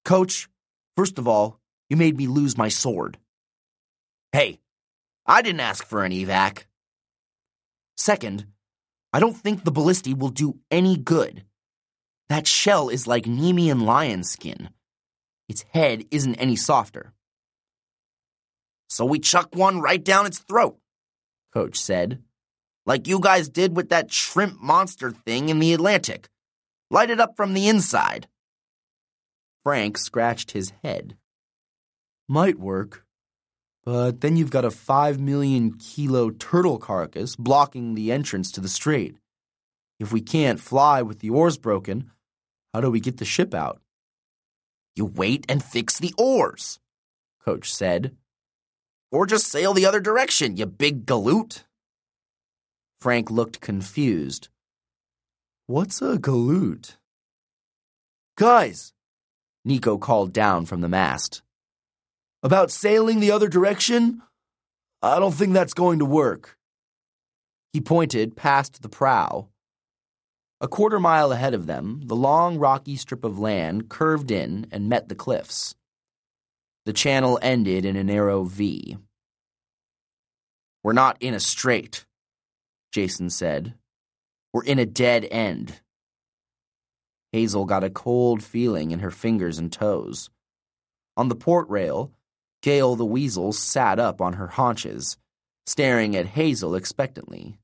Coach, first of all, you made me lose my sword. Hey, I didn't ask for an evac. Second, I don't think the ballisti will do any good. That shell is like Nemean lion skin. Its head isn't any softer. So we chuck one right down its throat, Coach said. Like you guys did with that shrimp monster thing in the Atlantic. Light it up from the inside. Frank scratched his head. Might work, but then you've got a 5 million kilo turtle carcass blocking the entrance to the strait. If we can't fly with the oars broken, how do we get the ship out? You wait and fix the oars, Coach said. Or just sail the other direction, you big galoot. Frank looked confused. What's a galoot? Guys, Nico called down from the mast. About sailing the other direction? I don't think that's going to work. He pointed past the prow. A quarter-mile ahead of them, the long, rocky strip of land curved in and met the cliffs. The channel ended in a narrow V. We're not in a strait, Jason said. We're in a dead end. Hazel got a cold feeling in her fingers and toes. On the port rail, Gale the weasel sat up on her haunches, staring at Hazel expectantly.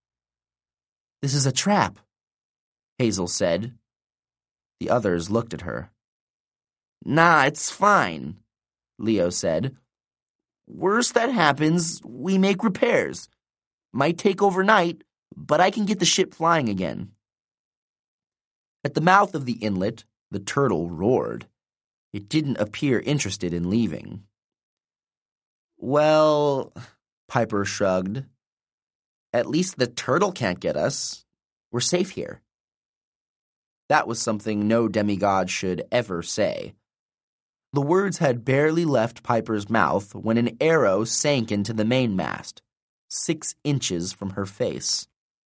This is a trap, Hazel said. The others looked at her. Nah, it's fine, Leo said. Worst that happens, we make repairs. Might take overnight, but I can get the ship flying again. At the mouth of the inlet, the turtle roared. It didn't appear interested in leaving. Well, Piper shrugged. At least the turtle can't get us. We're safe here. That was something no demigod should ever say. The words had barely left Piper's mouth when an arrow sank into the mainmast, 6 inches from her face.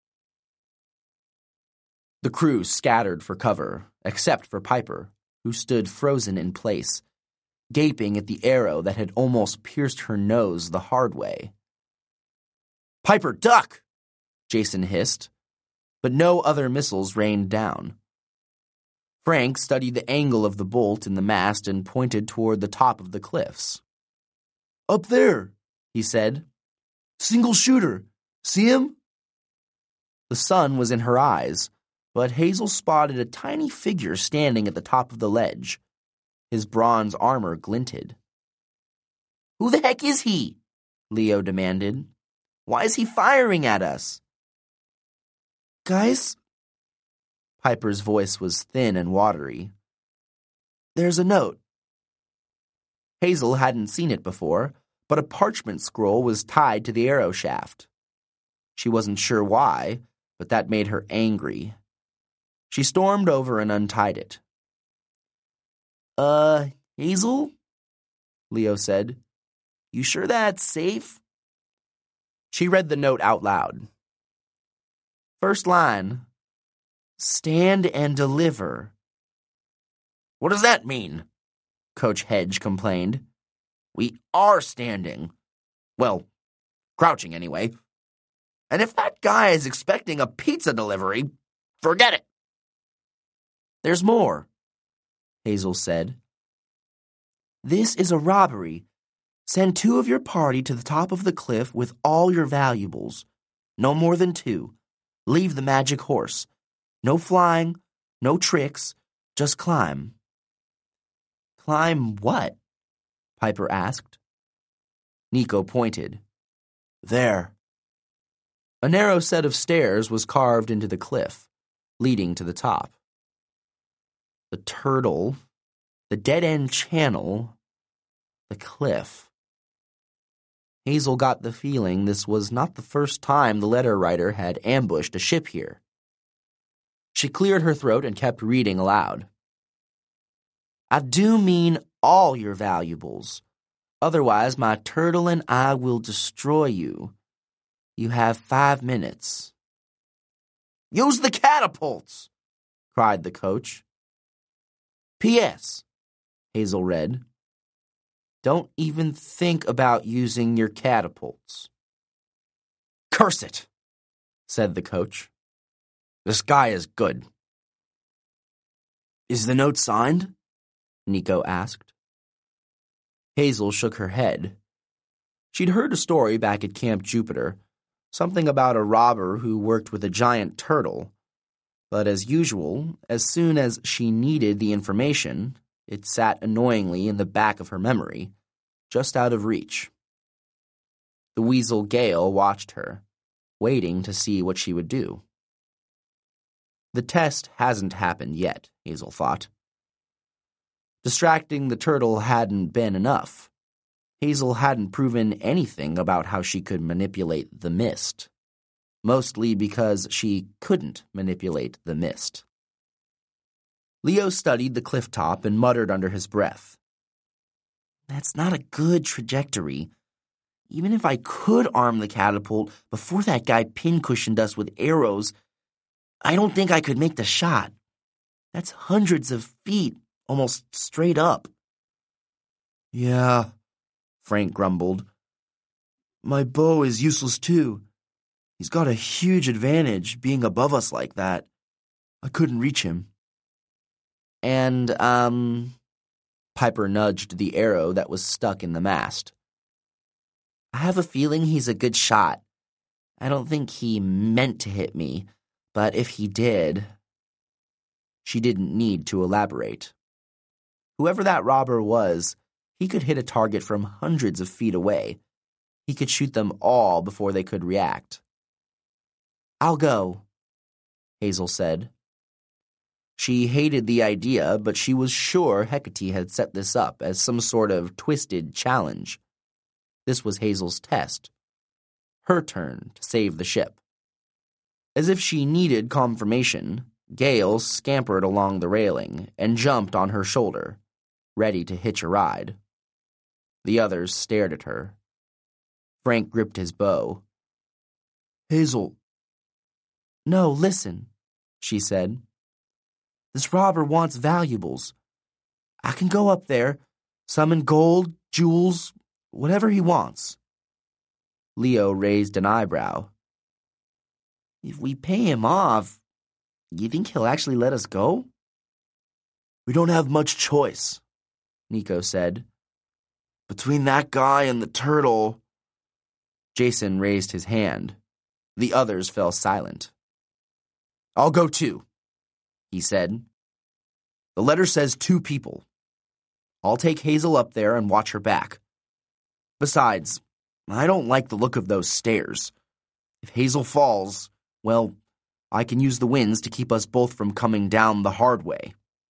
The crew scattered for cover, except for Piper, who stood frozen in place, gaping at the arrow that had almost pierced her nose the hard way. Piper, duck! Jason hissed, but no other missiles rained down. Frank studied the angle of the bolt in the mast and pointed toward the top of the cliffs. Up there, he said. Single shooter. See him? The sun was in her eyes, but Hazel spotted a tiny figure standing at the top of the ledge. His bronze armor glinted. Who the heck is he? Leo demanded. Why is he firing at us? Guys? Piper's voice was thin and watery. There's a note. Hazel hadn't seen it before, but a parchment scroll was tied to the arrow shaft. She wasn't sure why, but that made her angry. She stormed over and untied it. Hazel? Leo said. You sure that's safe? She read the note out loud. First line. Stand and deliver. What does that mean? Coach Hedge complained. We are standing. Well, crouching anyway. And if that guy is expecting a pizza delivery, forget it. There's more, Hazel said. This is a robbery. Send 2 of your party to the top of the cliff with all your valuables. No more than 2. Leave the magic horse. No flying, no tricks, just climb. Climb what? Piper asked. Nico pointed. There. A narrow set of stairs was carved into the cliff, leading to the top. The turtle, the dead-end channel, the cliff. Hazel got the feeling this was not the first time the letter writer had ambushed a ship here. She cleared her throat and kept reading aloud. I do mean all your valuables. Otherwise, my turtle and I will destroy you. You have 5 minutes. Use the catapults, cried the coach. P.S. Hazel read. Don't even think about using your catapults. Curse it, said the coach. This guy is good. Is the note signed? Nico asked. Hazel shook her head. She'd heard a story back at Camp Jupiter, something about a robber who worked with a giant turtle. But as usual, as soon as she needed the information, it sat annoyingly in the back of her memory, just out of reach. The weasel Gale watched her, waiting to see what she would do. The test hasn't happened yet, Hazel thought. Distracting the turtle hadn't been enough. Hazel hadn't proven anything about how she could manipulate the mist, mostly because she couldn't manipulate the mist. Leo studied the cliff top and muttered under his breath. That's not a good trajectory. Even if I could arm the catapult before that guy pincushioned us with arrows, I don't think I could make the shot. That's hundreds of feet, almost straight up. Yeah, Frank grumbled. My bow is useless too. He's got a huge advantage being above us like that. I couldn't reach him. And, Piper nudged the arrow that was stuck in the mast. I have a feeling he's a good shot. I don't think he meant to hit me, but if he did... She didn't need to elaborate. Whoever that robber was, he could hit a target from hundreds of feet away. He could shoot them all before they could react. I'll go, Hazel said. She hated the idea, but she was sure Hecate had set this up as some sort of twisted challenge. This was Hazel's test. Her turn to save the ship. As if she needed confirmation, Gale scampered along the railing and jumped on her shoulder, ready to hitch a ride. The others stared at her. Frank gripped his bow. Hazel. No, listen, she said. This robber wants valuables. I can go up there, summon gold, jewels, whatever he wants. Leo raised an eyebrow. If we pay him off, you think he'll actually let us go? We don't have much choice, Nico said. Between that guy and the turtle... Jason raised his hand. The others fell silent. I'll go too, he said. The letter says 2 people. I'll take Hazel up there and watch her back. Besides, I don't like the look of those stairs. If Hazel falls, well, I can use the winds to keep us both from coming down the hard way.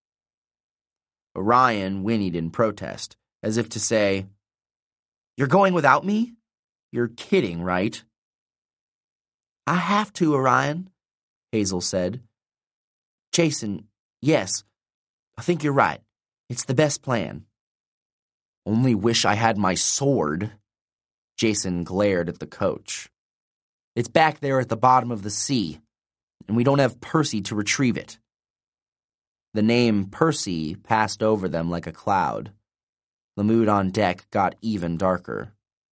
Orion whinnied in protest, as if to say, You're going without me? You're kidding, right? I have to, Orion, Hazel said. Jason, yes, I think you're right. It's the best plan. Only wish I had my sword. Jason glared at the coach. It's back there at the bottom of the sea, and we don't have Percy to retrieve it. The name Percy passed over them like a cloud. The mood on deck got even darker.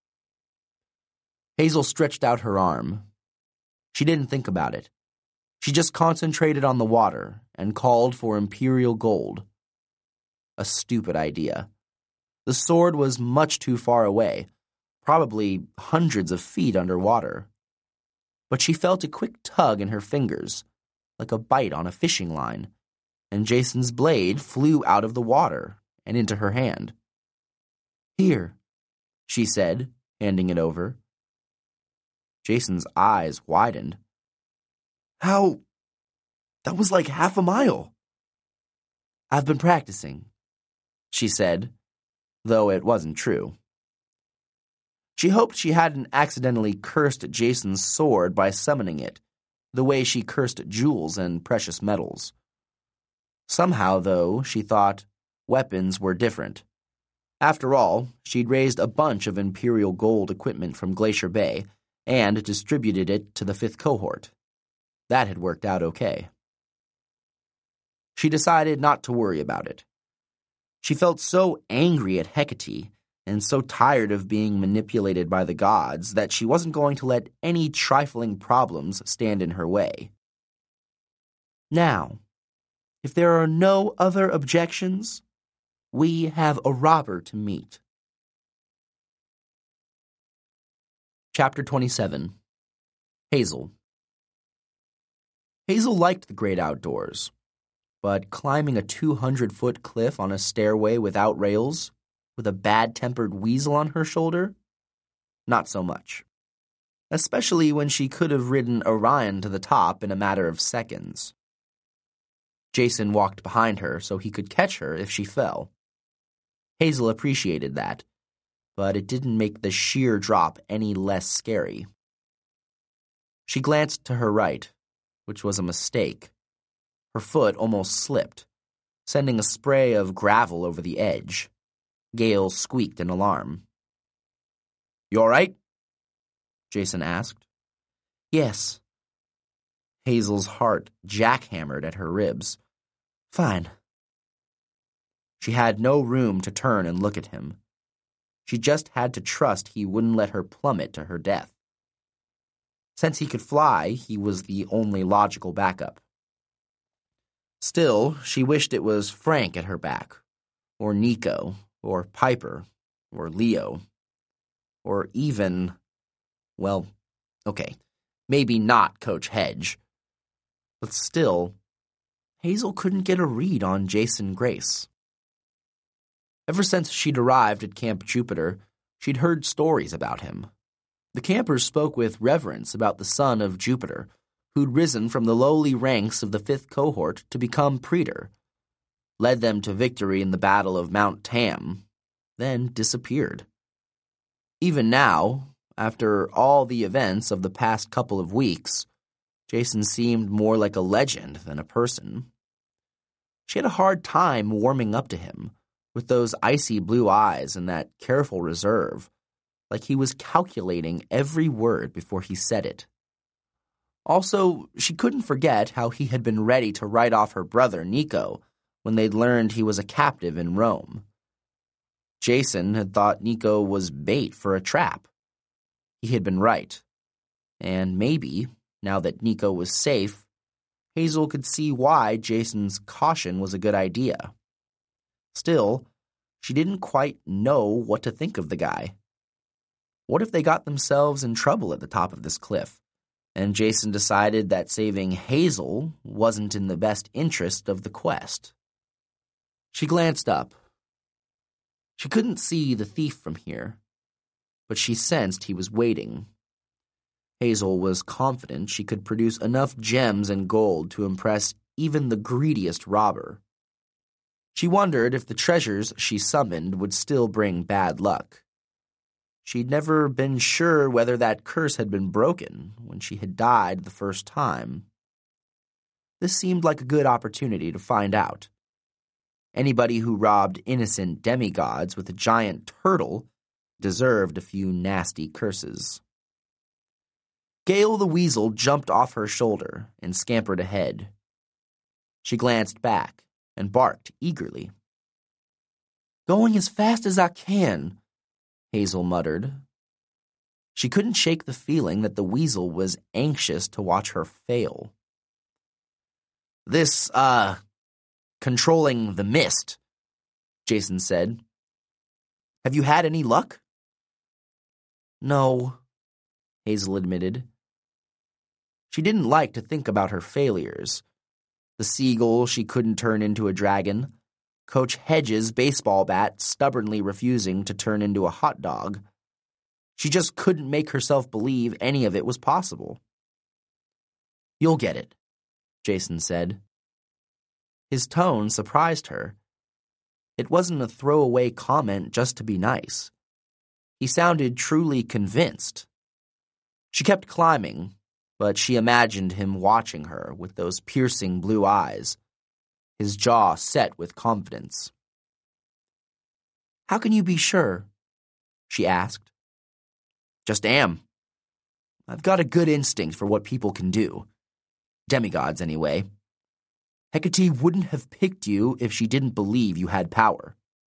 Hazel stretched out her arm. She didn't think about it. She just concentrated on the water and called for Imperial gold. A stupid idea. The sword was much too far away, probably hundreds of feet underwater. But she felt a quick tug in her fingers, like a bite on a fishing line, and Jason's blade flew out of the water and into her hand. Here, she said, handing it over. Jason's eyes widened. How? That was like half a mile. I've been practicing, she said, though it wasn't true. She hoped she hadn't accidentally cursed Jason's sword by summoning it, the way she cursed jewels and precious metals. Somehow, though, she thought weapons were different. After all, she'd raised a bunch of Imperial gold equipment from Glacier Bay and distributed it to the 5th cohort. That had worked out okay. She decided not to worry about it. She felt so angry at Hecate and so tired of being manipulated by the gods that she wasn't going to let any trifling problems stand in her way. Now, if there are no other objections, we have a robber to meet. Chapter 27. Hazel. Hazel liked the great outdoors, but climbing a 200-foot cliff on a stairway without rails, with a bad-tempered weasel on her shoulder, not so much. Especially when she could have ridden Orion to the top in a matter of seconds. Jason walked behind her so he could catch her if she fell. Hazel appreciated that, but it didn't make the sheer drop any less scary. She glanced to her right, which was a mistake. Her foot almost slipped, sending a spray of gravel over the edge. Gale squeaked in alarm. "You all right?" Jason asked. "Yes." Hazel's heart jackhammered at her ribs. "Fine." She had no room to turn and look at him. She just had to trust he wouldn't let her plummet to her death. Since he could fly, he was the only logical backup. Still, she wished it was Frank at her back, or Nico, or Piper, or Leo, or even, well, okay, maybe not Coach Hedge. But still, Hazel couldn't get a read on Jason Grace. Ever since she'd arrived at Camp Jupiter, she'd heard stories about him. The campers spoke with reverence about the son of Jupiter, who'd risen from the lowly ranks of the 5th cohort to become praetor, led them to victory in the Battle of Mount Tam, then disappeared. Even now, after all the events of the past couple of weeks, Jason seemed more like a legend than a person. She had a hard time warming up to him, with those icy blue eyes and that careful reserve, like he was calculating every word before he said it. Also, she couldn't forget how he had been ready to write off her brother, Nico, when they'd learned he was a captive in Rome. Jason had thought Nico was bait for a trap. He had been right. And maybe, now that Nico was safe, Hazel could see why Jason's caution was a good idea. Still, she didn't quite know what to think of the guy. What if they got themselves in trouble at the top of this cliff, and Jason decided that saving Hazel wasn't in the best interest of the quest? She glanced up. She couldn't see the thief from here, but she sensed he was waiting. Hazel was confident she could produce enough gems and gold to impress even the greediest robber. She wondered if the treasures she summoned would still bring bad luck. She'd never been sure whether that curse had been broken when she had died the first time. This seemed like a good opportunity to find out. Anybody who robbed innocent demigods with a giant turtle deserved a few nasty curses. Gale the weasel jumped off her shoulder and scampered ahead. She glanced back and barked eagerly. "Going as fast as I can," Hazel muttered. She couldn't shake the feeling that the weasel was anxious to watch her fail. "This, controlling the mist," Jason said. "Have you had any luck?" "No," Hazel admitted. She didn't like to think about her failures. The seagull she couldn't turn into a dragon, Coach Hedge's baseball bat stubbornly refusing to turn into a hot dog. She just couldn't make herself believe any of it was possible. "You'll get it," Jason said. His tone surprised her. It wasn't a throwaway comment just to be nice. He sounded truly convinced. She kept climbing, but she imagined him watching her with those piercing blue eyes, his jaw set with confidence. "How can you be sure?" she asked. "Just am. I've got a good instinct for what people can do. Demigods, anyway. Hecate wouldn't have picked you if she didn't believe you had power."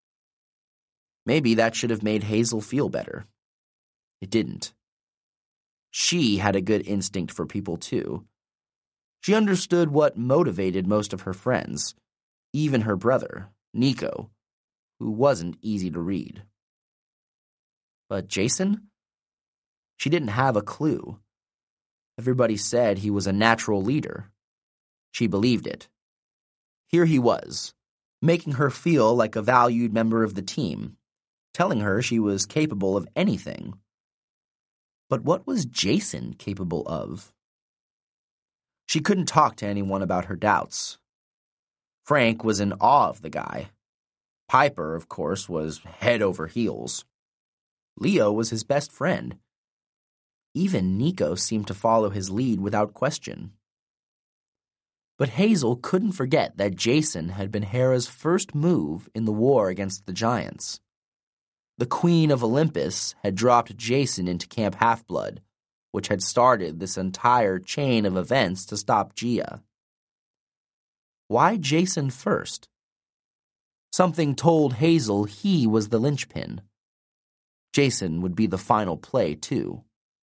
Maybe that should have made Hazel feel better. It didn't. She had a good instinct for people, too. She understood what motivated most of her friends, even her brother, Nico, who wasn't easy to read. But Jason? She didn't have a clue. Everybody said he was a natural leader. She believed it. Here he was, making her feel like a valued member of the team, telling her she was capable of anything. But what was Jason capable of? She couldn't talk to anyone about her doubts. Frank was in awe of the guy. Piper, of course, was head over heels. Leo was his best friend. Even Nico seemed to follow his lead without question. But Hazel couldn't forget that Jason had been Hera's first move in the war against the Giants. The Queen of Olympus had dropped Jason into Camp Half-Blood, which had started this entire chain of events to stop Gia. Why Jason first? Something told Hazel he was the linchpin. Jason would be the final play, too.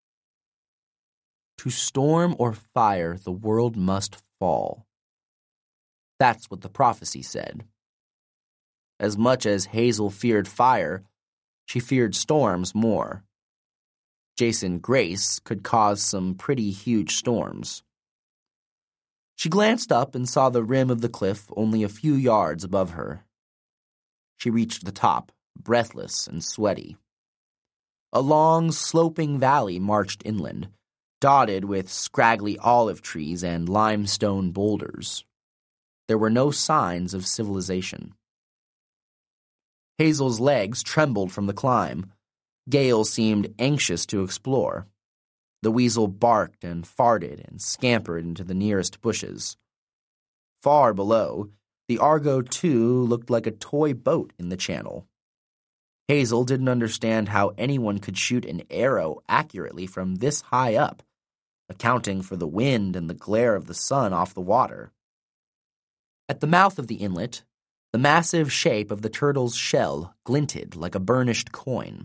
To storm or fire, the world must fall. That's what the prophecy said. As much as Hazel feared fire, she feared storms more. Jason Grace could cause some pretty huge storms. She glanced up and saw the rim of the cliff only a few yards above her. She reached the top, breathless and sweaty. A long, sloping valley marched inland, dotted with scraggly olive trees and limestone boulders. There were no signs of civilization. Hazel's legs trembled from the climb. Gale seemed anxious to explore. The weasel barked and farted and scampered into the nearest bushes. Far below, the Argo II looked like a toy boat in the channel. Hazel didn't understand how anyone could shoot an arrow accurately from this high up, accounting for the wind and the glare of the sun off the water. At the mouth of the inlet, the massive shape of the turtle's shell glinted like a burnished coin.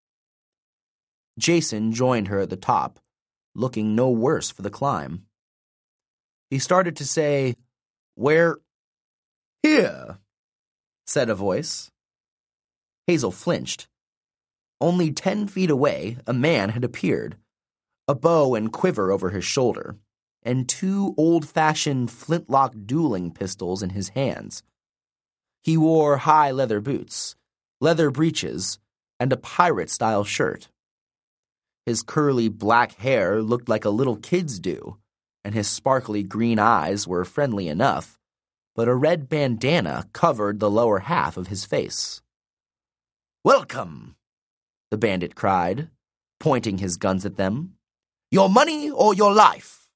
Jason joined her at the top, looking no worse for the climb. He started to say, "Where?" "Here," said a voice. Hazel flinched. Only 10 feet away, a man had appeared, a bow and quiver over his shoulder, and 2 old-fashioned flintlock dueling pistols in his hands. He wore high leather boots, leather breeches, and a pirate-style shirt. His curly black hair looked like a little kid's do, and his sparkly green eyes were friendly enough, but a red bandana covered the lower half of his face. "Welcome," the bandit cried, pointing his guns at them. "Your money or your life?"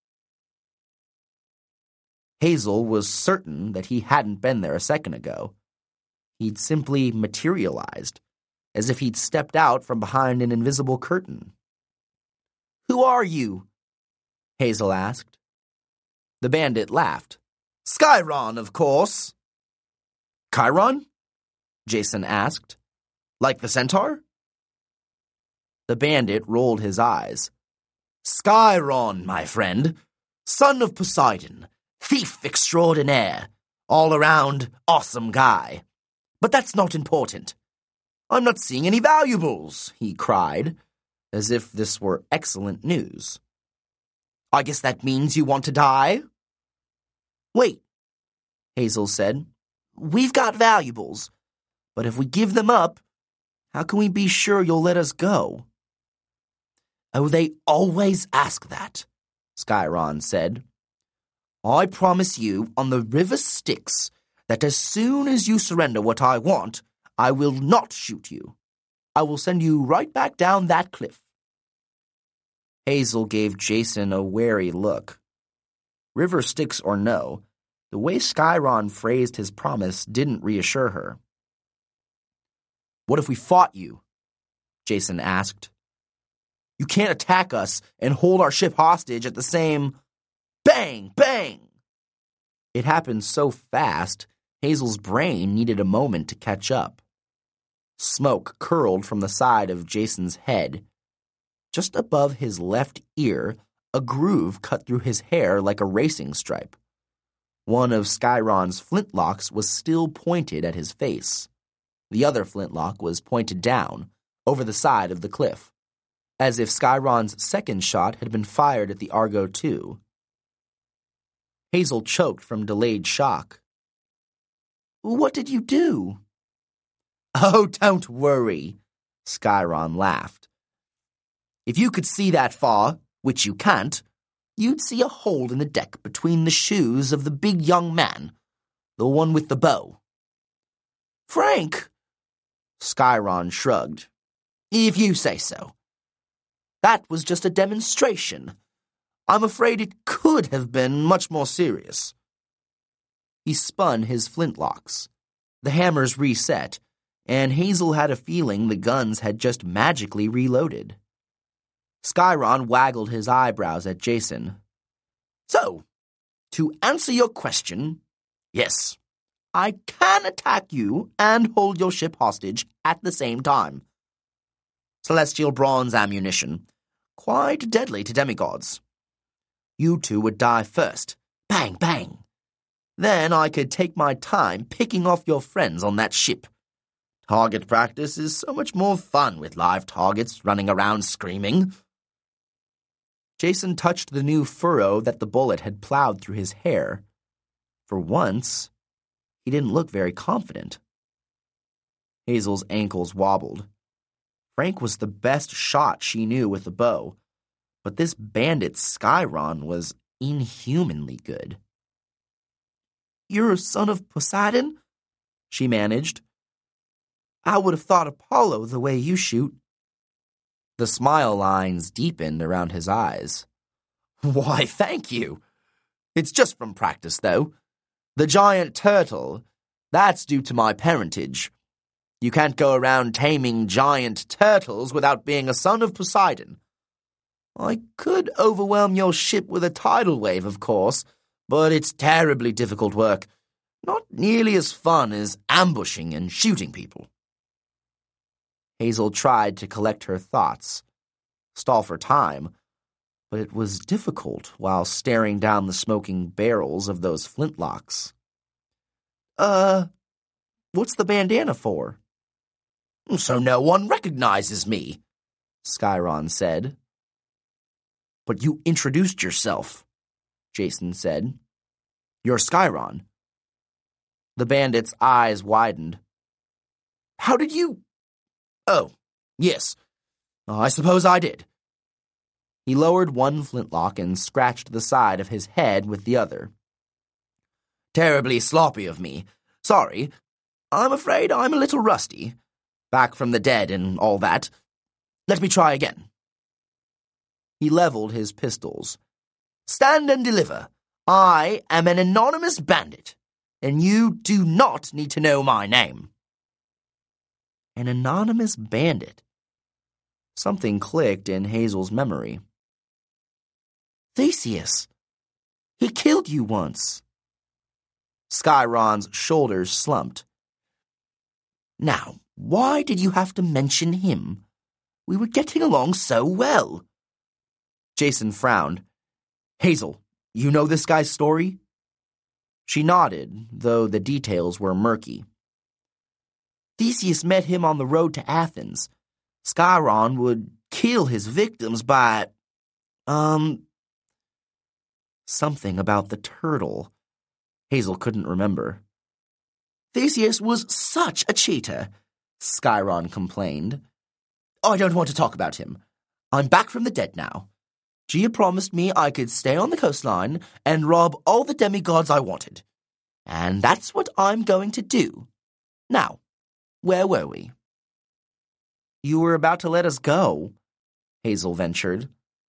Hazel was certain that he hadn't been there a second ago. He'd simply materialized, as if he'd stepped out from behind an invisible curtain. "Who are you?" Hazel asked. The bandit laughed. "Skyron, of course." "Chiron?" Jason asked. "Like the centaur?" The bandit rolled his eyes. "Skyron, my friend, son of Poseidon, thief extraordinaire, all-around awesome guy. But that's not important. I'm not seeing any valuables," he cried, as if this were excellent news. "I guess that means you want to die?" "Wait," Hazel said. "We've got valuables, but if we give them up, how can we be sure you'll let us go?" "Oh, they always ask that," Skyron said. "I promise you on the river Styx that as soon as you surrender what I want, I will not shoot you. I will send you right back down that cliff." Hazel gave Jason a wary look. River Styx or no, the way Skyron phrased his promise didn't reassure her. "What if we fought you?" Jason asked. "You can't attack us and hold our ship hostage at the same—" Bang! Bang! It happened so fast, Hazel's brain needed a moment to catch up. Smoke curled from the side of Jason's head. Just above his left ear, a groove cut through his hair like a racing stripe. One of Skyron's flintlocks was still pointed at his face. The other flintlock was pointed down, over the side of the cliff, as if Skyron's second shot had been fired at the Argo too. Hazel choked from delayed shock. "What did you do?" "Oh, don't worry," Skyron laughed. "If you could see that far, which you can't, you'd see a hole in the deck between the shoes of the big young man, the one with the bow." "Frank!" Skyron shrugged. "If you say so. That was just a demonstration. I'm afraid it could have been much more serious." He spun his flintlocks. The hammers reset, and Hazel had a feeling the guns had just magically reloaded. Skyron waggled his eyebrows at Jason. "So, to answer your question, yes, I can attack you and hold your ship hostage at the same time. Celestial bronze ammunition, quite deadly to demigods. You two would die first. Bang, bang. Then I could take my time picking off your friends on that ship. Target practice is so much more fun with live targets running around screaming." Jason touched the new furrow that the bullet had plowed through his hair. For once, he didn't look very confident. Hazel's ankles wobbled. Frank was the best shot she knew with a bow, but this bandit Skyron was inhumanly good. "You're a son of Poseidon?" she managed. "I would have thought Apollo the way you shoot." The smile lines deepened around his eyes. "Why, thank you. It's just from practice, though. The giant turtle, that's due to my parentage. You can't go around taming giant turtles without being a son of Poseidon. I could overwhelm your ship with a tidal wave, of course, but it's terribly difficult work. Not nearly as fun as ambushing and shooting people." Hazel tried to collect her thoughts, stall for time, but it was difficult while staring down the smoking barrels of those flintlocks. What's the bandana for?" "So no one recognizes me," Skyron said. "But you introduced yourself," Jason said. "You're Skyron." The bandit's eyes widened. "How did you—" "Oh, yes, I suppose I did." He lowered one flintlock and scratched the side of his head with the other. "Terribly sloppy of me. Sorry. I'm afraid I'm a little rusty. Back from the dead and all that. Let me try again." He leveled his pistols. "Stand and deliver. I am an anonymous bandit, and you do not need to know my name." An anonymous bandit. Something clicked in Hazel's memory. "Theseus. He killed you once." Skyron's shoulders slumped. "Now, why did you have to mention him? We were getting along so well." Jason frowned. "Hazel, you know this guy's story?" She nodded, though the details were murky. "Theseus met him on the road to Athens. Skyron would kill his victims by, something about the turtle." Hazel couldn't remember. "Theseus was such a cheater," Skyron complained. "I don't want to talk about him. I'm back from the dead now. Gia promised me I could stay on the coastline and rob all the demigods I wanted. And that's what I'm going to do. Now, where were we?" "You were about to let us go," Hazel ventured.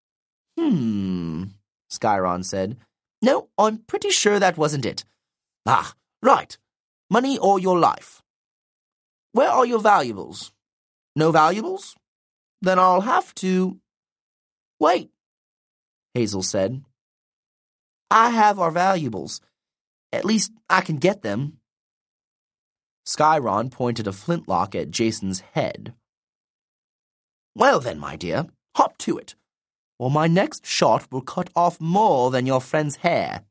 Skyron said. "No, I'm pretty sure that wasn't it. Ah, right. Money or your life. Where are your valuables? No valuables? Then I'll have to—" "Wait," Hazel said. "I have our valuables. At least I can get them." Skyron pointed a flintlock at Jason's head. Well then, my dear, hop to it, or my next shot will cut off more than your friend's hair.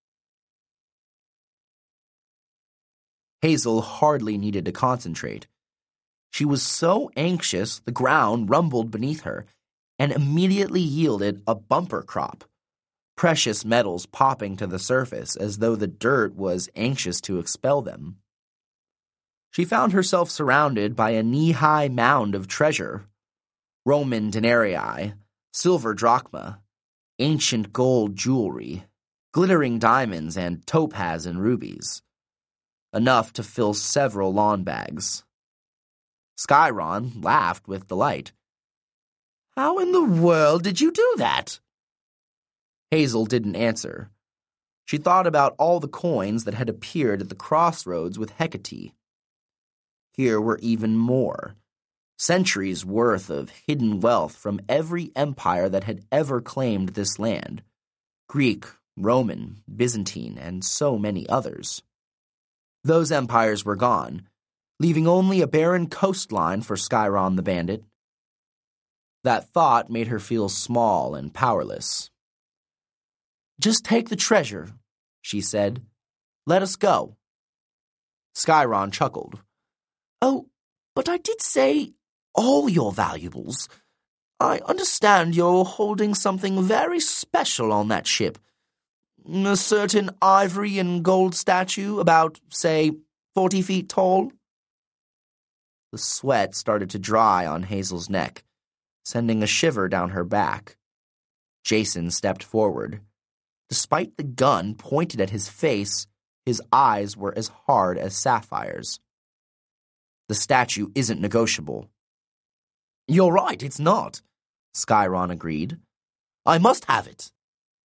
Hazel hardly needed to concentrate. She was so anxious the ground rumbled beneath her and immediately yielded a bumper crop, precious metals popping to the surface as though the dirt was anxious to expel them. She found herself surrounded by a knee-high mound of treasure: Roman denarii, silver drachma, ancient gold jewelry, glittering diamonds, and topaz and rubies, enough to fill several lawn bags. Skyron laughed with delight. How in the world did you do that? Hazel didn't answer. She thought about all the coins that had appeared at the crossroads with Hecate. Here were even more, centuries' worth of hidden wealth from every empire that had ever claimed this land: Greek, Roman, Byzantine, and so many others. Those empires were gone, leaving only a barren coastline for Skyron the Bandit. That thought made her feel small and powerless. Just take the treasure, she said. Let us go. Skyron chuckled. Oh, but I did say all your valuables. I understand you're holding something very special on that ship. A certain ivory and gold statue about, say, 40 feet tall. The sweat started to dry on Hazel's neck, sending a shiver down her back. Jason stepped forward. Despite the gun pointed at his face, his eyes were as hard as sapphires. The statue isn't negotiable. You're right, it's not, Skyron agreed. I must have it.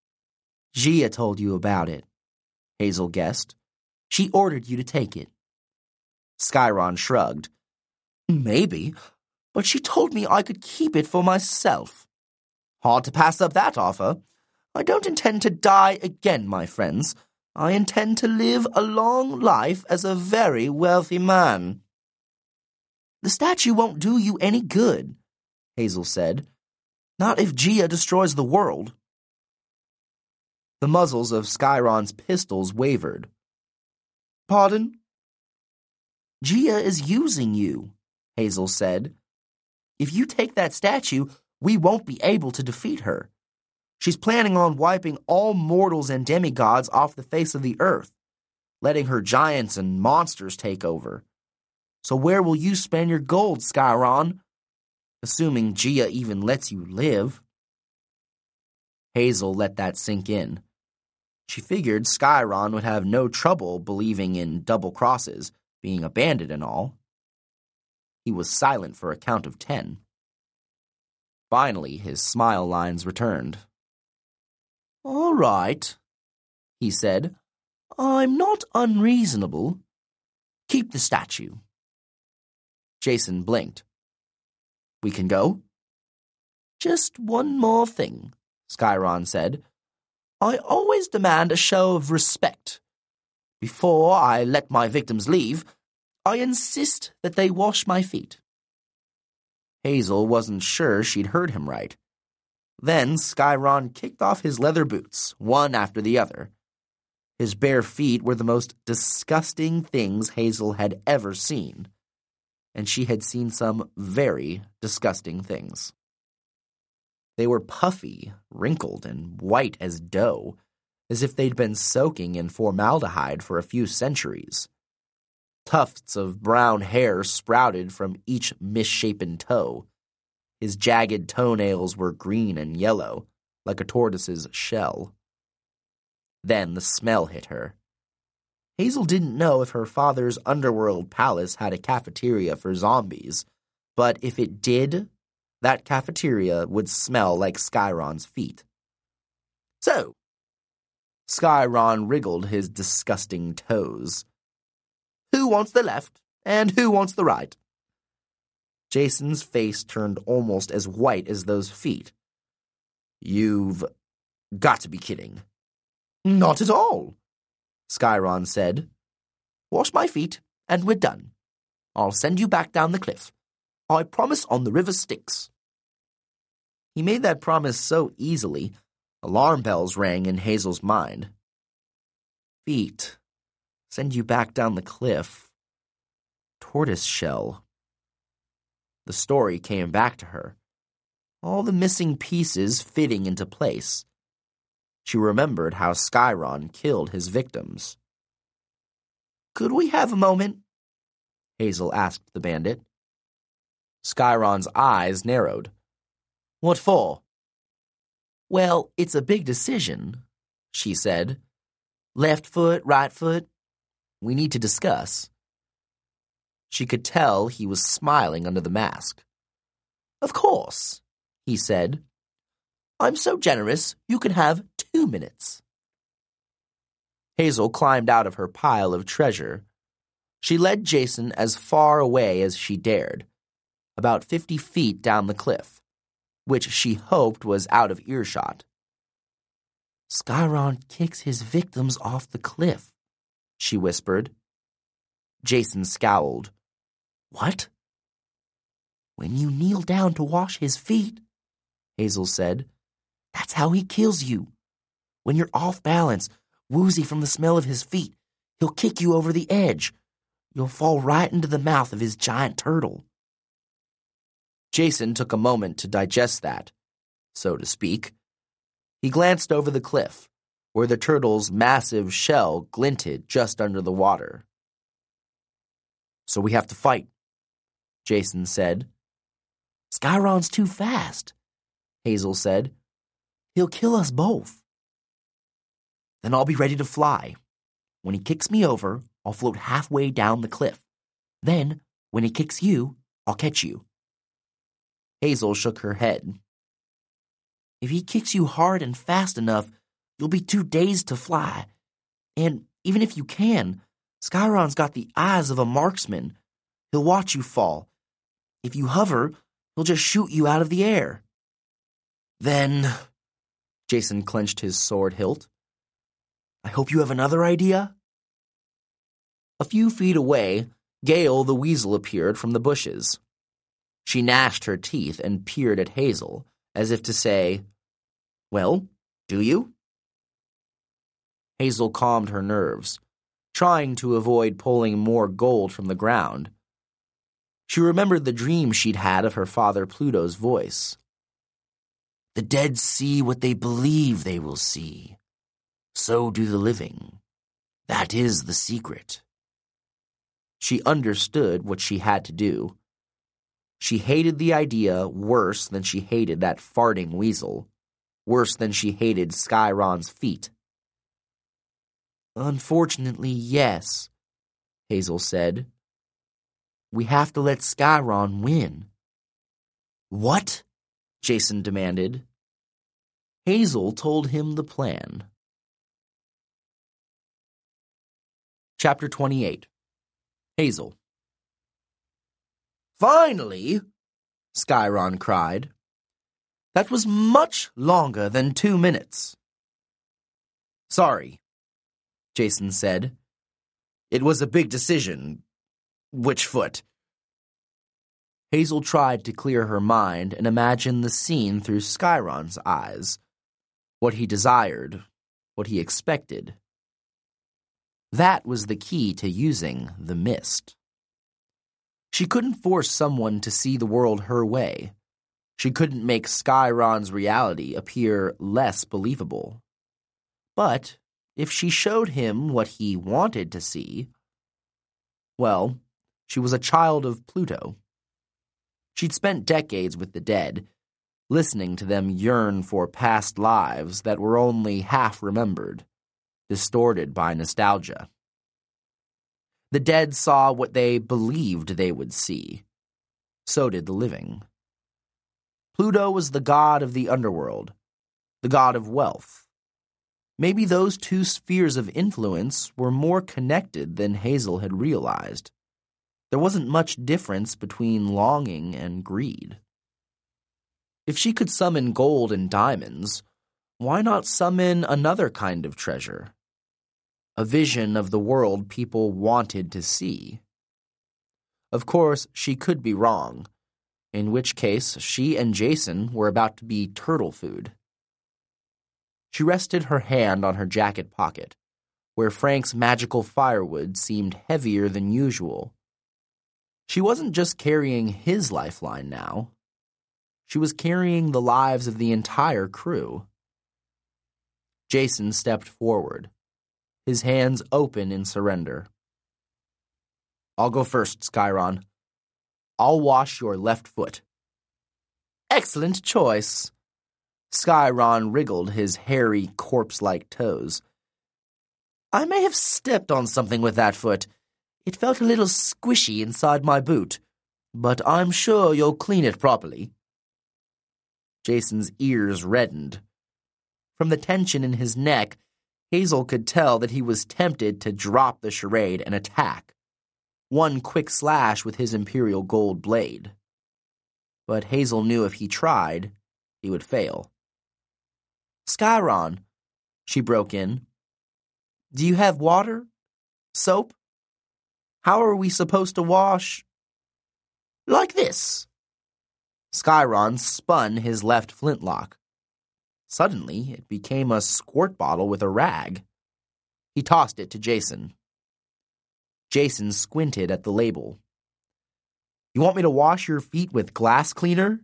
Gia told you about it, Hazel guessed. She ordered you to take it. Skyron shrugged. Maybe, but she told me I could keep it for myself. Hard to pass up that offer. I don't intend to die again, my friends. I intend to live a long life as a very wealthy man. The statue won't do you any good, Hazel said. Not if Gia destroys the world. The muzzles of Skyron's pistols wavered. Pardon? Gia is using you, Hazel said. If you take that statue, we won't be able to defeat her. She's planning on wiping all mortals and demigods off the face of the earth, letting her giants and monsters take over. So where will you spend your gold, Skyron? Assuming Gia even lets you live. Hazel let that sink in. She figured Skyron would have no trouble believing in double crosses, being a bandit and all. He was silent for a count of 10. Finally, his smile lines returned. All right, he said. I'm not unreasonable. Keep the statue. Jason blinked. We can go? Just one more thing, Skyron said. I always demand a show of respect. Before I let my victims leave, I insist that they wash my feet. Hazel wasn't sure she'd heard him right. Then Skyron kicked off his leather boots, one after the other. His bare feet were the most disgusting things Hazel had ever seen, and she had seen some very disgusting things. They were puffy, wrinkled, and white as dough, as if they'd been soaking in formaldehyde for a few centuries. Tufts of brown hair sprouted from each misshapen toe. His jagged toenails were green and yellow, like a tortoise's shell. Then the smell hit her. Hazel didn't know if her father's underworld palace had a cafeteria for zombies, but if it did, that cafeteria would smell like Skyron's feet. So, Skyron wriggled his disgusting toes. Who wants the left, and who wants the right? Jason's face turned almost as white as those feet. You've got to be kidding. Not at all, Skyron said. Wash my feet, and we're done. I'll send you back down the cliff. I promise on the river Styx." He made that promise so easily, alarm bells rang in Hazel's mind. Feet. Send you back down the cliff. Tortoise shell. The story came back to her, all the missing pieces fitting into place. She remembered how Skyron killed his victims. "Could we have a moment?" Hazel asked the bandit. Skyron's eyes narrowed. "What for?" "Well, it's a big decision," she said. "Left foot, right foot. We need to discuss." She could tell he was smiling under the mask. "Of course," he said. "I'm so generous, you can have 2 minutes." Hazel climbed out of her pile of treasure. She led Jason as far away as she dared, about 50 feet down the cliff, which she hoped was out of earshot. "Skyron kicks his victims off the cliff," she whispered. Jason scowled. "What?" "When you kneel down to wash his feet," Hazel said, "that's how he kills you. When you're off balance, woozy from the smell of his feet, he'll kick you over the edge. You'll fall right into the mouth of his giant turtle." Jason took a moment to digest that, so to speak. He glanced over the cliff, where the turtle's massive shell glinted just under the water. "So we have to fight," Jason said. "Skyron's too fast," Hazel said. "He'll kill us both." "Then I'll be ready to fly. When he kicks me over, I'll float halfway down the cliff. Then, when he kicks you, I'll catch you." Hazel shook her head. "If he kicks you hard and fast enough, you'll be too dazed to fly. And even if you can, Skyron's got the eyes of a marksman. He'll watch you fall. If you hover, he'll just shoot you out of the air." "Then," Jason clenched his sword hilt, "I hope you have another idea?" A few feet away, Gale the weasel appeared from the bushes. She gnashed her teeth and peered at Hazel, as if to say, "Well, do you?" Hazel calmed her nerves, trying to avoid pulling more gold from the ground. She remembered the dream she'd had of her father Pluto's voice. "The dead see what they believe they will see. So do the living. That is the secret." She understood what she had to do. She hated the idea worse than she hated that farting weasel, worse than she hated Skyron's feet. "Unfortunately, yes," Hazel said. "We have to let Skyron win." "What?" Jason demanded. Hazel told him the plan. Chapter 28. Hazel. "Finally!" Skyron cried. "That was much longer than 2 minutes." "Sorry," Jason said. "It was a big decision. Which foot?" Hazel tried to clear her mind and imagine the scene through Skyron's eyes. What he desired, what he expected. That was the key to using the mist. She couldn't force someone to see the world her way. She couldn't make Skyron's reality appear less believable. But if she showed him what he wanted to see, well, she was a child of Pluto. She'd spent decades with the dead, listening to them yearn for past lives that were only half remembered, distorted by nostalgia. The dead saw what they believed they would see. So did the living. Pluto was the god of the underworld, the god of wealth. Maybe those two spheres of influence were more connected than Hazel had realized. There wasn't much difference between longing and greed. If she could summon gold and diamonds, why not summon another kind of treasure? A vision of the world people wanted to see. Of course, she could be wrong, in which case she and Jason were about to be turtle food. She rested her hand on her jacket pocket, where Frank's magical firewood seemed heavier than usual. She wasn't just carrying his lifeline now. She was carrying the lives of the entire crew. Jason stepped forward, his hands open in surrender. I'll go first, Skyron. I'll wash your left foot. Excellent choice. Skyron wriggled his hairy, corpse-like toes. I may have stepped on something with that foot. It felt a little squishy inside my boot, but I'm sure you'll clean it properly. Jason's ears reddened. From the tension in his neck, Hazel could tell that he was tempted to drop the charade and attack. One quick slash with his imperial gold blade. But Hazel knew if he tried, he would fail. Skyron, she broke in. Do you have water? Soap? How are we supposed to wash? Like this. Skyron spun his left flintlock. Suddenly, it became a squirt bottle with a rag. He tossed it to Jason. Jason squinted at the label. You want me to wash your feet with glass cleaner?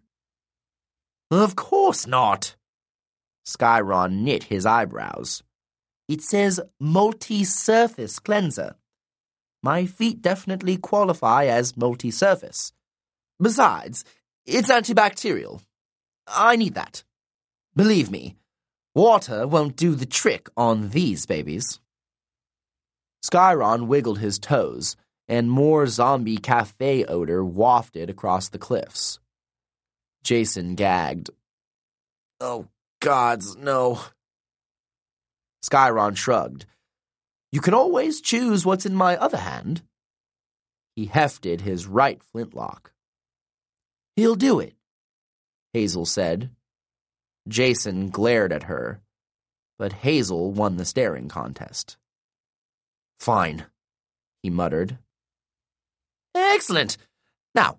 Of course not. Skyron knit his eyebrows. It says multi-surface cleanser. My feet definitely qualify as multi-surface. Besides, it's antibacterial. I need that. Believe me, water won't do the trick on these babies. Skyron wiggled his toes, and more zombie cafe odor wafted across the cliffs. Jason gagged. Oh, gods, no. Skyron shrugged. You can always choose what's in my other hand. He hefted his right flintlock. He'll do it, Hazel said. Jason glared at her, but Hazel won the staring contest. Fine, he muttered. Excellent. Now,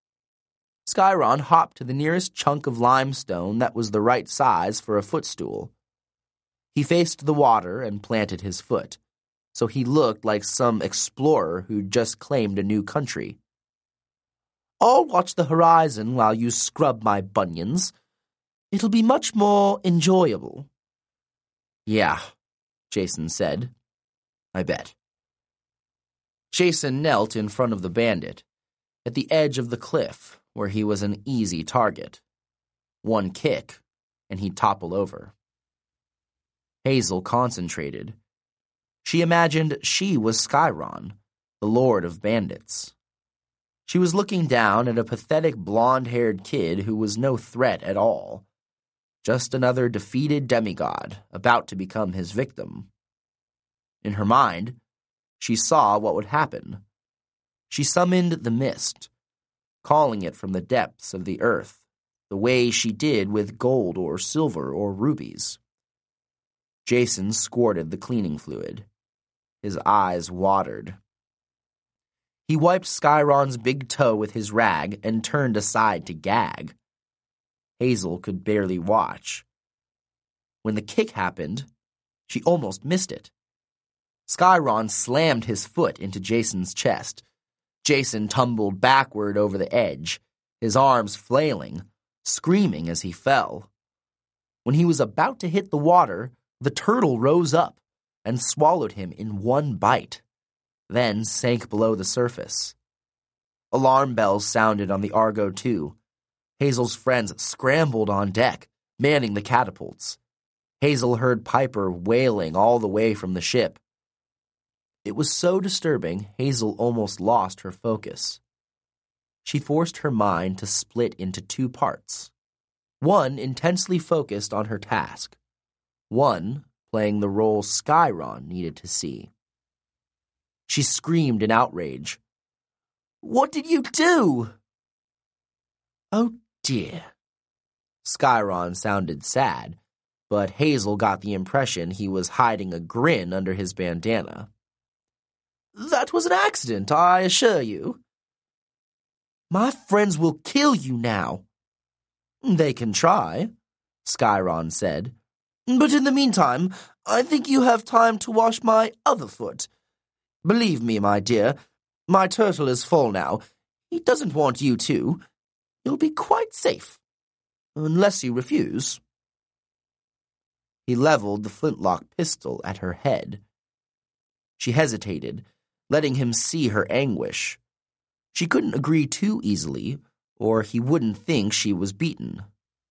Skyron hopped to the nearest chunk of limestone that was the right size for a footstool. He faced the water and planted his foot, so he looked like some explorer who'd just claimed a new country. I'll watch the horizon while you scrub my bunions. It'll be much more enjoyable. Yeah, Jason said. I bet. Jason knelt in front of the bandit, at the edge of the cliff where he was an easy target. One kick, and he'd topple over. Hazel concentrated. She imagined she was Skyron, the lord of bandits. She was looking down at a pathetic blonde-haired kid who was no threat at all. Just another defeated demigod about to become his victim. In her mind, she saw what would happen. She summoned the mist, calling it from the depths of the earth, the way she did with gold or silver or rubies. Jason squirted the cleaning fluid. His eyes watered. He wiped Skyron's big toe with his rag and turned aside to gag. Hazel could barely watch. When the kick happened, she almost missed it. Skyron slammed his foot into Jason's chest. Jason tumbled backward over the edge, his arms flailing, screaming as he fell. When he was about to hit the water, the turtle rose up and swallowed him in one bite, then sank below the surface. Alarm bells sounded on the Argo II. Hazel's friends scrambled on deck, manning the catapults. Hazel heard Piper wailing all the way from the ship. It was so disturbing, Hazel almost lost her focus. She forced her mind to split into two parts. One intensely focused on her task. One playing the role Skyron needed to see. She screamed in outrage. What did you do? Oh dear. Skyron sounded sad, but Hazel got the impression he was hiding a grin under his bandana. That was an accident, I assure you. My friends will kill you now. They can try, Skyron said. But in the meantime, I think you have time to wash my other foot. Believe me, my dear, my turtle is full now. He doesn't want you to. You'll be quite safe. Unless you refuse. He leveled the flintlock pistol at her head. She hesitated, letting him see her anguish. She couldn't agree too easily, or he wouldn't think she was beaten.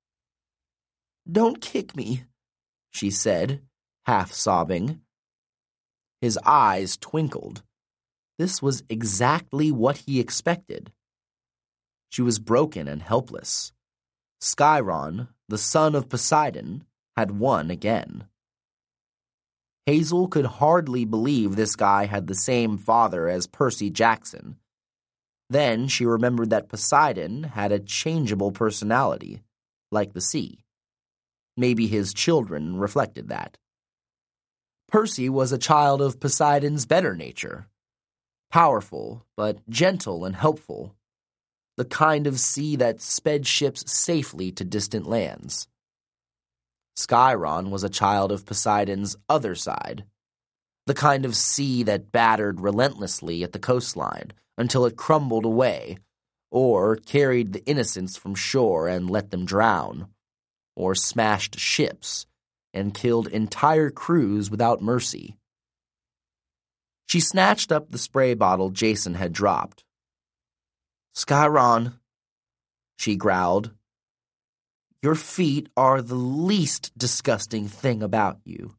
Don't kick me, she said, half sobbing. His eyes twinkled. This was exactly what he expected. She was broken and helpless. Skyron, the son of Poseidon, had won again. Hazel could hardly believe this guy had the same father as Percy Jackson. Then she remembered that Poseidon had a changeable personality, like the sea. Maybe his children reflected that. Percy was a child of Poseidon's better nature. Powerful, but gentle and helpful. The kind of sea that sped ships safely to distant lands. Skyron was a child of Poseidon's other side. The kind of sea that battered relentlessly at the coastline until it crumbled away, or carried the innocents from shore and let them drown, or smashed ships and killed entire crews without mercy. She snatched up the spray bottle Jason had dropped. Skyron, she growled, your feet are the least disgusting thing about you.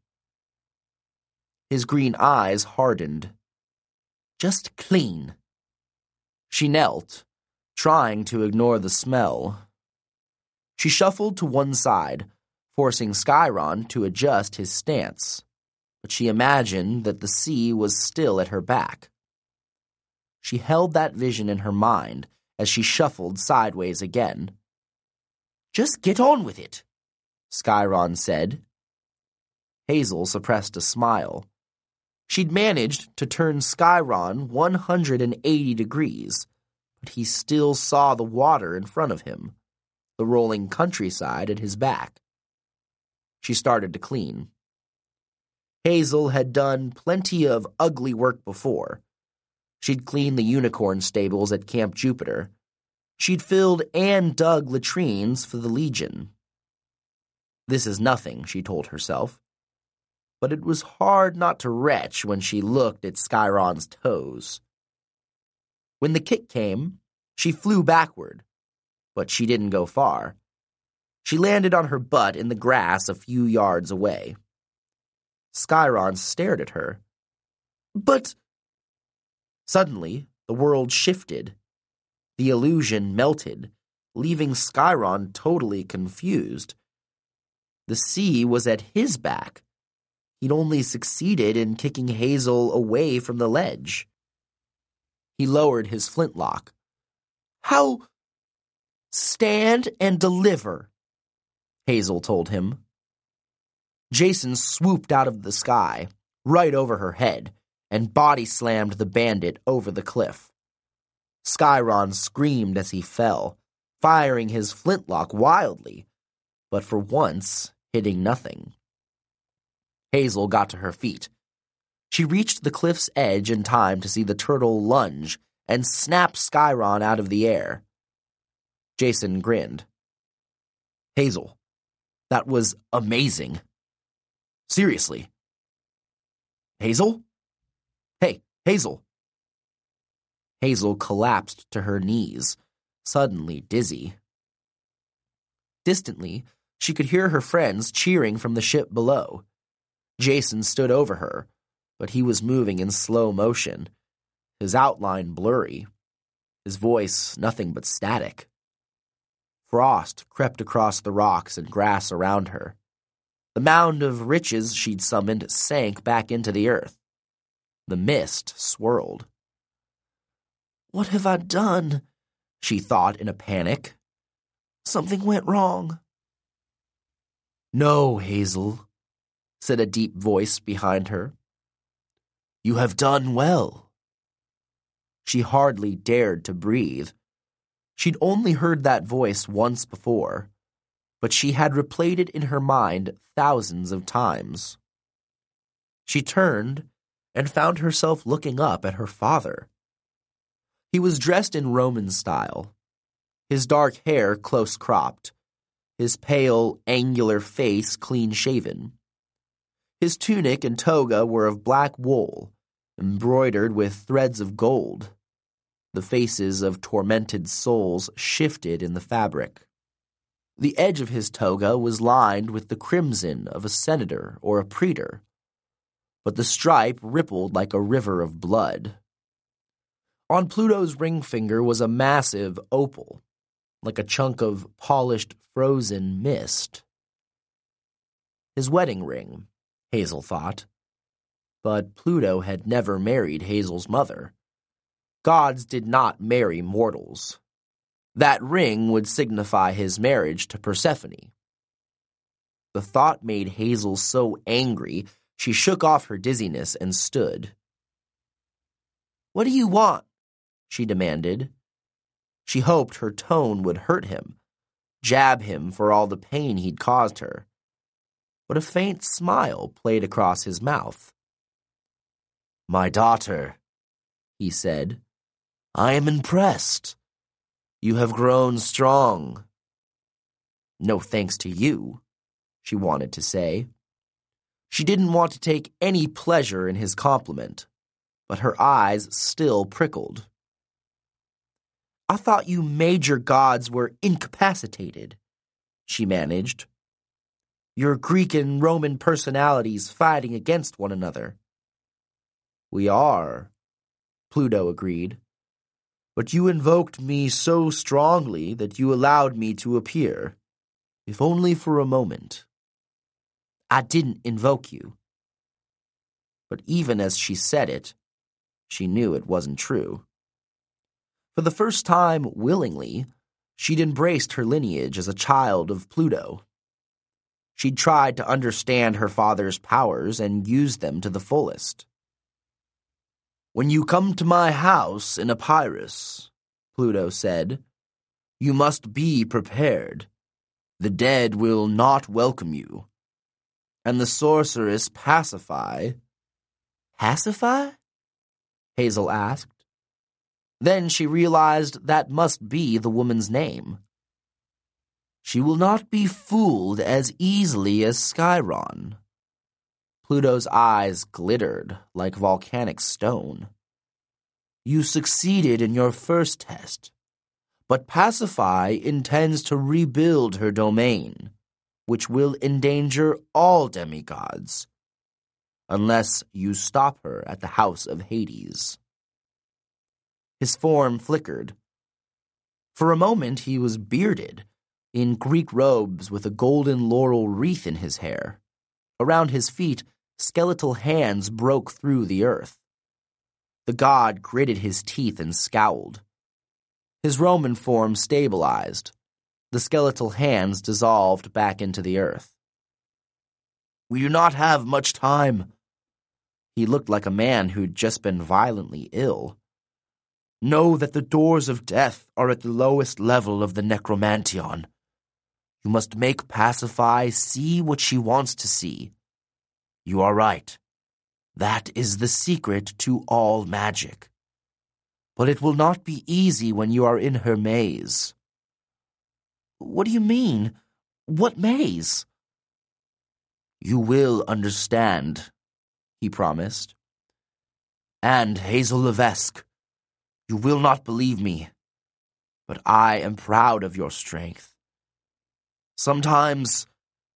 His green eyes hardened. Just clean. She knelt, trying to ignore the smell. She shuffled to one side, forcing Skyron to adjust his stance, but she imagined that the sea was still at her back. She held that vision in her mind as she shuffled sideways again. Just get on with it, Skyron said. Hazel suppressed a smile. She'd managed to turn Skyron 180 degrees, but he still saw the water in front of him, the rolling countryside at his back. She started to clean. Hazel had done plenty of ugly work before. She'd cleaned the unicorn stables at Camp Jupiter. She'd filled and dug latrines for the Legion. This is nothing, she told herself. But it was hard not to retch when she looked at Skyron's toes. When the kick came, she flew backward, but she didn't go far. She landed on her butt in the grass a few yards away. Skyron stared at her. But suddenly, the world shifted. The illusion melted, leaving Skyron totally confused. The sea was at his back. He'd only succeeded in kicking Hazel away from the ledge. He lowered his flintlock. How? Stand and deliver, Hazel told him. Jason swooped out of the sky, right over her head, and body slammed the bandit over the cliff. Skyron screamed as he fell, firing his flintlock wildly, but for once hitting nothing. Hazel got to her feet. She reached the cliff's edge in time to see the turtle lunge and snap Skyron out of the air. Jason grinned. Hazel, that was amazing. Seriously. Hazel? Hey, Hazel. Hazel collapsed to her knees, suddenly dizzy. Distantly, she could hear her friends cheering from the ship below. Jason stood over her, but he was moving in slow motion, his outline blurry, his voice nothing but static. Frost crept across the rocks and grass around her. The mound of riches she'd summoned sank back into the earth. The mist swirled. What have I done? She thought in a panic. Something went wrong. No, Hazel, said a deep voice behind her. You have done well. She hardly dared to breathe. She'd only heard that voice once before, but she had replayed it in her mind thousands of times. She turned and found herself looking up at her father. He was dressed in Roman style, his dark hair close-cropped, his pale, angular face clean-shaven. His tunic and toga were of black wool, embroidered with threads of gold. The faces of tormented souls shifted in the fabric. The edge of his toga was lined with the crimson of a senator or a praetor, but the stripe rippled like a river of blood. On Pluto's ring finger was a massive opal, like a chunk of polished frozen mist. His wedding ring, Hazel thought. But Pluto had never married Hazel's mother. Gods did not marry mortals. That ring would signify his marriage to Persephone. The thought made Hazel so angry, she shook off her dizziness and stood. "What do you want?" she demanded. She hoped her tone would hurt him, jab him for all the pain he'd caused her. But a faint smile played across his mouth. "My daughter," he said, "I am impressed. You have grown strong." "No thanks to you," she wanted to say. She didn't want to take any pleasure in his compliment, but her eyes still prickled. "I thought you major gods were incapacitated," she managed. "Your Greek and Roman personalities fighting against one another." "We are," Pluto agreed. "But you invoked me so strongly that you allowed me to appear, if only for a moment." "I didn't invoke you." But even as she said it, she knew it wasn't true. For the first time willingly, she'd embraced her lineage as a child of Pluto. She'd tried to understand her father's powers and use them to the fullest. "When you come to my house in Epirus," Pluto said, "you must be prepared. The dead will not welcome you. And the sorceress Pasiphae—" "Pasiphae?" Hazel asked. Then she realized that must be the woman's name. "She will not be fooled as easily as Skyron." Pluto's eyes glittered like volcanic stone. "You succeeded in your first test, but Pasiphae intends to rebuild her domain, which will endanger all demigods, unless you stop her at the House of Hades." His form flickered. For a moment he was bearded, in Greek robes with a golden laurel wreath in his hair. Around his feet, skeletal hands broke through the earth. The god gritted his teeth and scowled. His Roman form stabilized. The skeletal hands dissolved back into the earth. "We do not have much time." He looked like a man who'd just been violently ill. "Know that the doors of death are at the lowest level of the Necromantion. You must make Pasiphae see what she wants to see. You are right. That is the secret to all magic. But it will not be easy when you are in her maze." "What do you mean? What maze?" "You will understand," he promised. "And Hazel Levesque, you will not believe me, but I am proud of your strength. Sometimes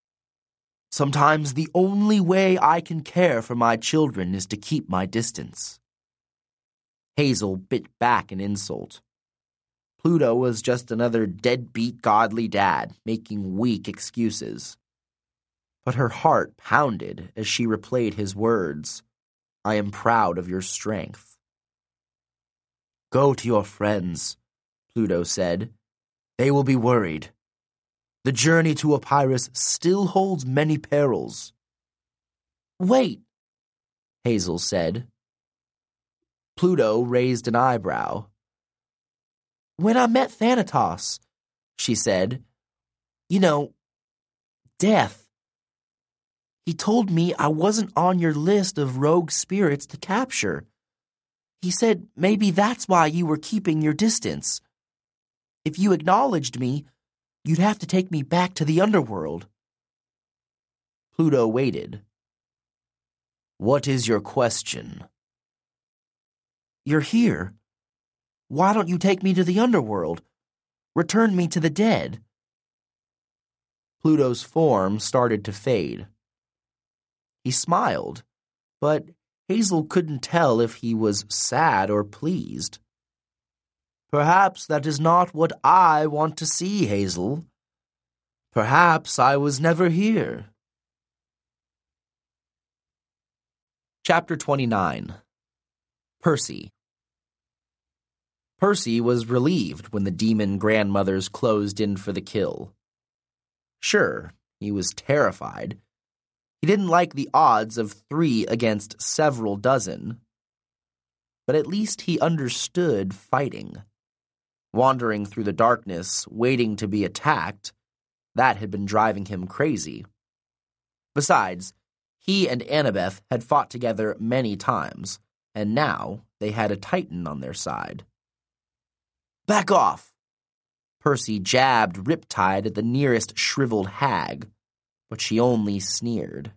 the only way I can care for my children is to keep my distance." Hazel bit back an insult. Pluto was just another deadbeat godly dad making weak excuses. But her heart pounded as she replayed his words, "I am proud of your strength." "Go to your friends," Pluto said. "They will be worried. The journey to Epirus still holds many perils." "Wait," Hazel said. Pluto raised an eyebrow. When I met Thanatos, she said, you know, death. He told me I wasn't on your list of rogue spirits to capture. He said maybe that's why you were keeping your distance. If you acknowledged me, you'd have to take me back to the underworld. Pluto waited. What is your question? You're here. Why don't you take me to the underworld? Return me to the dead. Pluto's form started to fade. He smiled, but Hazel couldn't tell if he was sad or pleased. Perhaps that is not what I want to see, Hazel. Perhaps I was never here. Chapter 29. Percy. Percy was relieved when the demon grandmothers closed in for the kill. Sure, he was terrified. He didn't like the odds of 3 against several dozen. But at least he understood fighting. Wandering through the darkness, waiting to be attacked, that had been driving him crazy. Besides, he and Annabeth had fought together many times, and now they had a Titan on their side. Back off! Percy jabbed Riptide at the nearest shriveled hag, but she only sneered.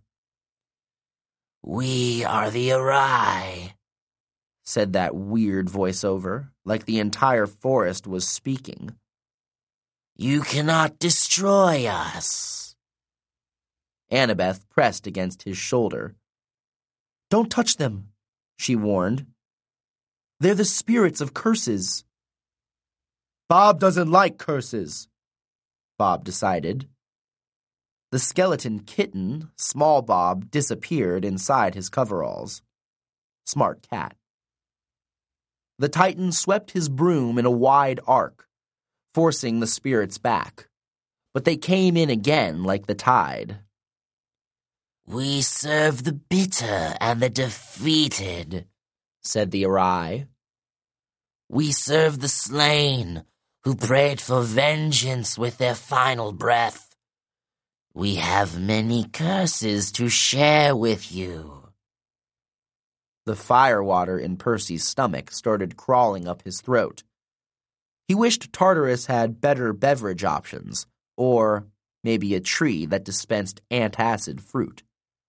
We are the Arai, said that weird voiceover, like the entire forest was speaking. You cannot destroy us. Annabeth pressed against his shoulder. Don't touch them, she warned. They're the spirits of curses. Bob doesn't like curses, Bob decided. The skeleton kitten, Small Bob, disappeared inside his coveralls. Smart cat. The Titan swept his broom in a wide arc, forcing the spirits back, but they came in again like the tide. We serve the bitter and the defeated, said the Arai. We serve the slain, who prayed for vengeance with their final breath. We have many curses to share with you. The firewater in Percy's stomach started crawling up his throat. He wished Tartarus had better beverage options, or maybe a tree that dispensed antacid fruit.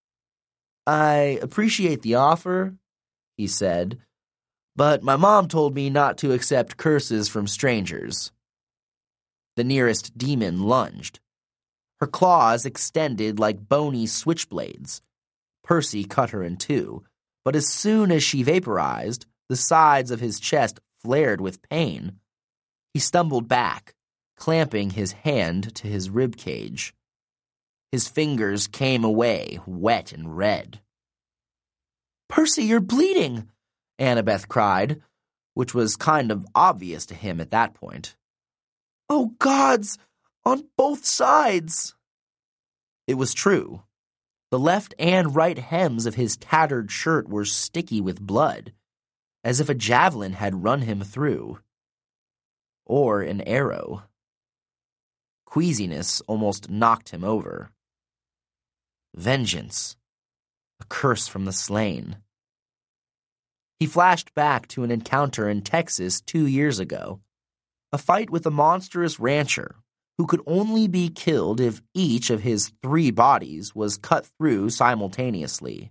I appreciate the offer, he said, but my mom told me not to accept curses from strangers. The nearest demon lunged. Her claws extended like bony switchblades. Percy cut her in two, but as soon as she vaporized, the sides of his chest flared with pain. He stumbled back, clamping his hand to his rib cage. His fingers came away, wet and red. Percy, you're bleeding, Annabeth cried, which was kind of obvious to him at that point. Oh, gods! On both sides! It was true. The left and right hems of his tattered shirt were sticky with blood, as if a javelin had run him through. Or an arrow. Queasiness almost knocked him over. Vengeance. A curse from the slain. He flashed back to an encounter in Texas 2 years ago. A fight with a monstrous rancher who could only be killed if each of his 3 bodies was cut through simultaneously.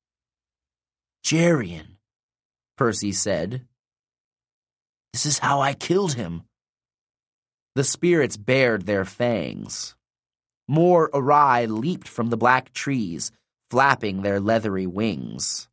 Geryon, Percy said. This is how I killed him. The spirits bared their fangs. More Arai leaped from the black trees, flapping their leathery wings.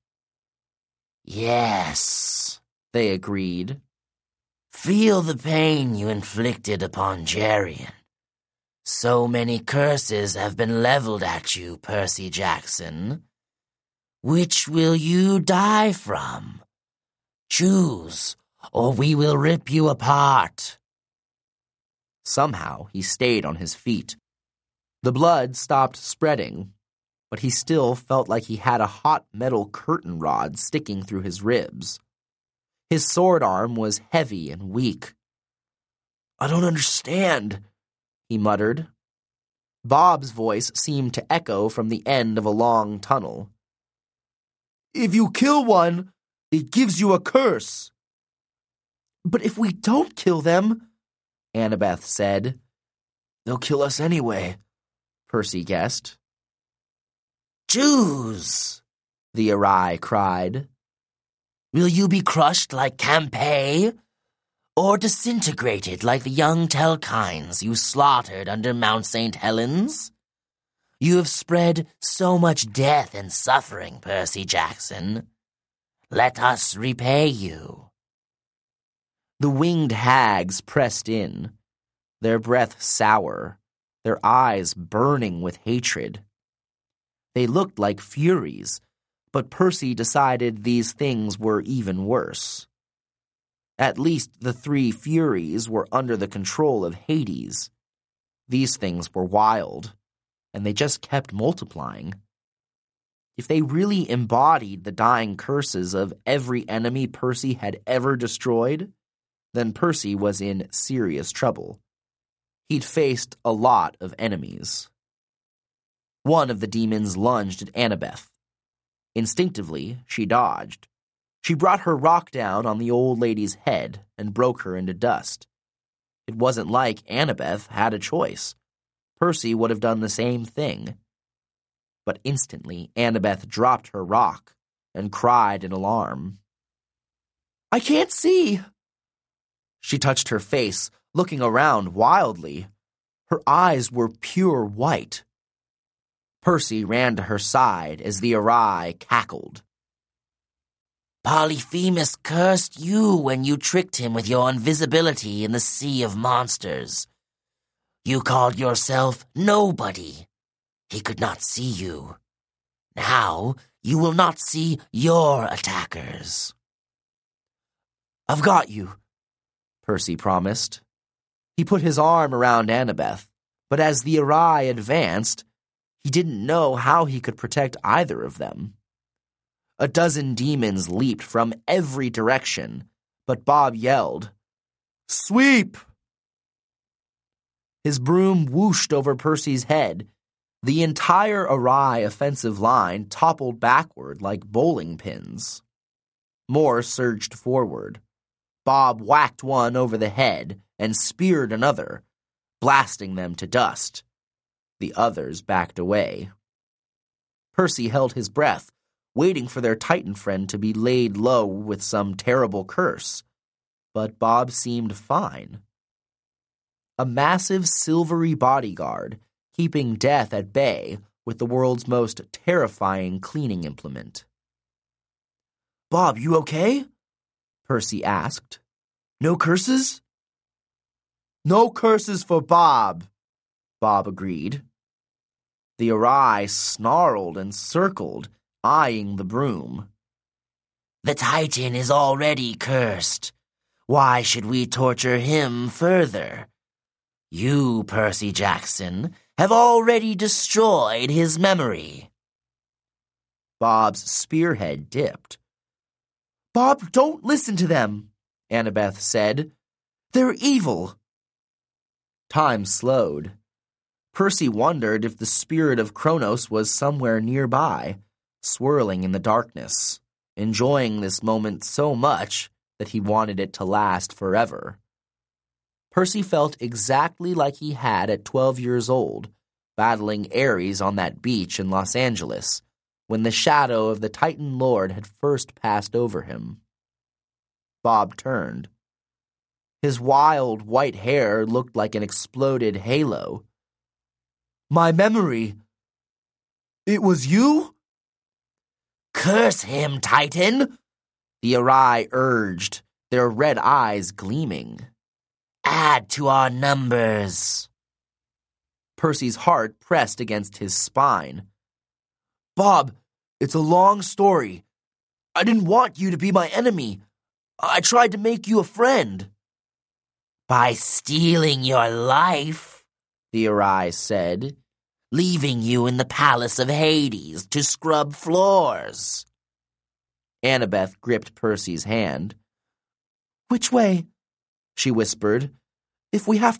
Yes, they agreed. Feel the pain you inflicted upon Geryon. So many curses have been leveled at you, Percy Jackson. Which will you die from? Choose, or we will rip you apart. Somehow he stayed on his feet. The blood stopped spreading, but he still felt like he had a hot metal curtain rod sticking through his ribs. His sword arm was heavy and weak. I don't understand, he muttered. Bob's voice seemed to echo from the end of a long tunnel. If you kill one, it gives you a curse. But if we don't kill them, Annabeth said. They'll kill us anyway, Percy guessed. Choose, the Arai cried. Will you be crushed like Campe, or disintegrated like the young Telkines you slaughtered under Mount St. Helens? You have spread so much death and suffering, Percy Jackson. Let us repay you. The winged hags pressed in, their breath sour, their eyes burning with hatred. They looked like furies, but Percy decided these things were even worse. At least the three furies were under the control of Hades. These things were wild, and they just kept multiplying. If they really embodied the dying curses of every enemy Percy had ever destroyed, then Percy was in serious trouble. He'd faced a lot of enemies. One of the demons lunged at Annabeth. Instinctively, she dodged. She brought her rock down on the old lady's head and broke her into dust. It wasn't like Annabeth had a choice. Percy would have done the same thing. But instantly, Annabeth dropped her rock and cried in alarm. I can't see! She touched her face, looking around wildly. Her eyes were pure white. Percy ran to her side as the Arai cackled. Polyphemus cursed you when you tricked him with your invisibility in the sea of monsters. You called yourself nobody. He could not see you. Now you will not see your attackers. I've got you, Percy promised. He put his arm around Annabeth, but as the Arai advanced, he didn't know how he could protect either of them. A dozen demons leaped from every direction, but Bob yelled, Sweep! His broom whooshed over Percy's head. The entire Arai offensive line toppled backward like bowling pins. More surged forward. Bob whacked one over the head and speared another, blasting them to dust. The others backed away. Percy held his breath, waiting for their Titan friend to be laid low with some terrible curse. But Bob seemed fine. A massive silvery bodyguard, keeping death at bay with the world's most terrifying cleaning implement. Bob, you okay? Percy asked. No curses? No curses for Bob, Bob agreed. The Arai snarled and circled, eyeing the broom. The Titan is already cursed. Why should we torture him further? You, Percy Jackson, have already destroyed his memory. Bob's spearhead dipped. Bob, don't listen to them, Annabeth said. They're evil. Time slowed. Percy wondered if the spirit of Kronos was somewhere nearby, swirling in the darkness, enjoying this moment so much that he wanted it to last forever. Percy felt exactly like he had at 12 years old, battling Ares on that beach in Los Angeles, when the shadow of the Titan Lord had first passed over him. Bob turned. His wild white hair looked like an exploded halo. My memory. It was you? Curse him, Titan, the Arai urged, their red eyes gleaming. Add to our numbers. Percy's heart pressed against his spine. Bob, it's a long story. I didn't want you to be my enemy. I tried to make you a friend. By stealing your life, the Arai said, leaving you in the palace of Hades to scrub floors. Annabeth gripped Percy's hand. Which way? She whispered. if we have